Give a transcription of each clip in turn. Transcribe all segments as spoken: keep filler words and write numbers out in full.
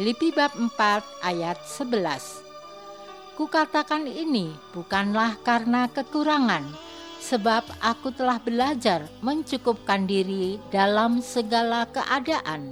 Filipi bab empat ayat sebelas. Kukatakan ini bukanlah karena kekurangan, sebab aku telah belajar mencukupkan diri dalam segala keadaan.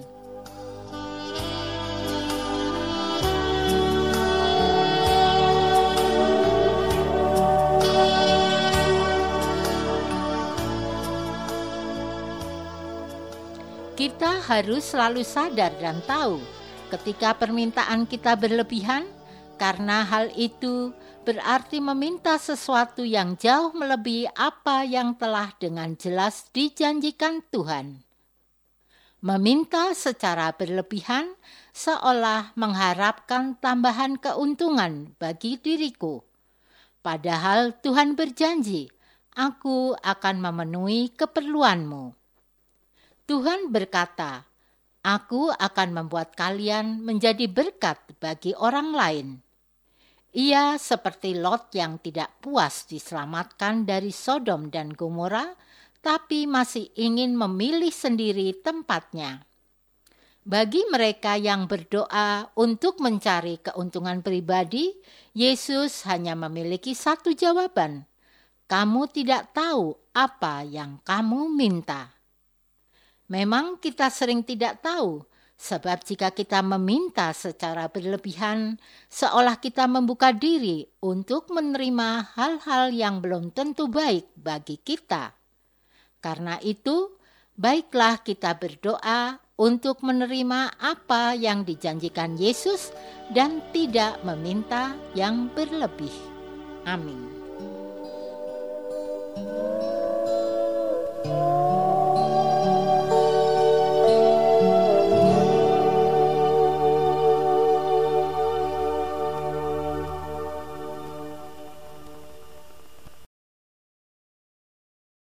Kita harus selalu sadar dan tahu ketika permintaan kita berlebihan, karena hal itu berarti meminta sesuatu yang jauh melebihi apa yang telah dengan jelas dijanjikan Tuhan. Meminta secara berlebihan seolah mengharapkan tambahan keuntungan bagi diriku. Padahal Tuhan berjanji, "Aku akan memenuhi keperluanmu." Tuhan berkata, "Aku akan membuat kalian menjadi berkat bagi orang lain." Ia seperti Lot yang tidak puas diselamatkan dari Sodom dan Gomora, tapi masih ingin memilih sendiri tempatnya. Bagi mereka yang berdoa untuk mencari keuntungan pribadi, Yesus hanya memiliki satu jawaban: "Kamu tidak tahu apa yang kamu minta." Memang kita sering tidak tahu, sebab jika kita meminta secara berlebihan, seolah kita membuka diri untuk menerima hal-hal yang belum tentu baik bagi kita. Karena itu, baiklah kita berdoa untuk menerima apa yang dijanjikan Yesus dan tidak meminta yang berlebih. Amin.